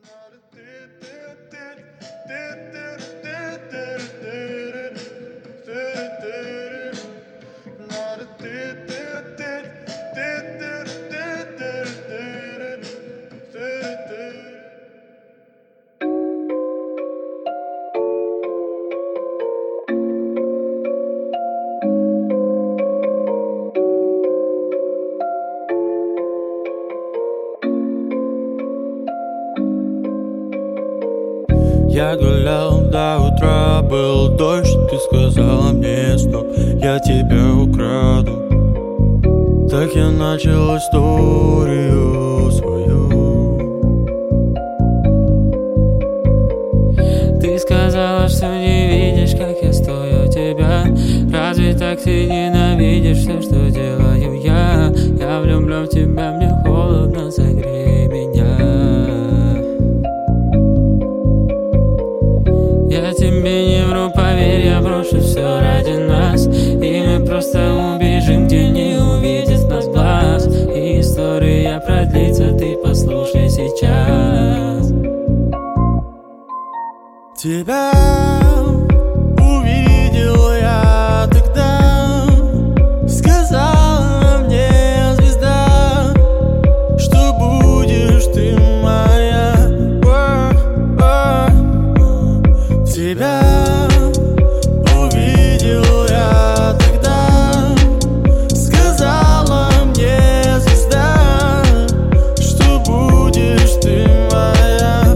Я гулял до утра, был дождь, ты сказала мне стоп, я тебя украду. Так я начал историю свою. Ты сказала, что не видишь, как я стою тебя. Разве так ты ненавидишь все, что делаю я? Я влюблен в тебя, мне холодно, согрей меня. Я тебе не вру, поверь, я брошу все ради нас. И мы просто убежим, где не увидит нас глаз. И история продлится, ты послушай сейчас. Тебя увидел я тогда, сказала мне звезда, что будешь ты моя. Тебя увидел я тогда, сказала мне звезда, что будешь ты моя.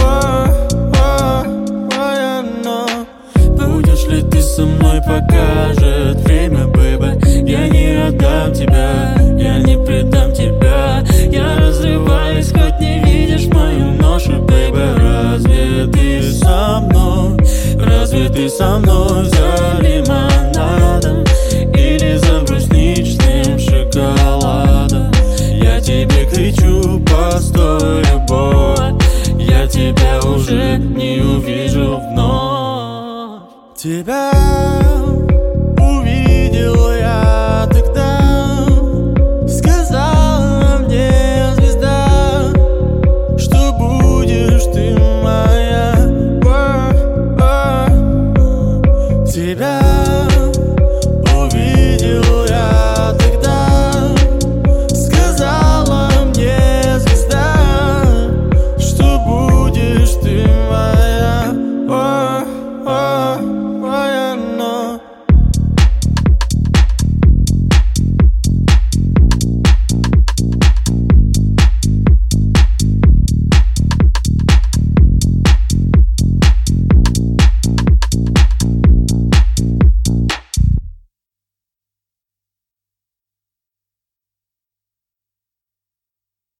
Но будешь ли ты со мной, покажет время, бэйбэ. Я не отдам тебя, я не предам тебя. Я разрываюсь, хоть не видишь мою ношу, бэйбэ. Разве ты со мной? Разве ты со мной за лимонадом или за брусничным шоколадом? Я тебе кричу: постой, любовь, я тебя уже не увижу вновь. Тебя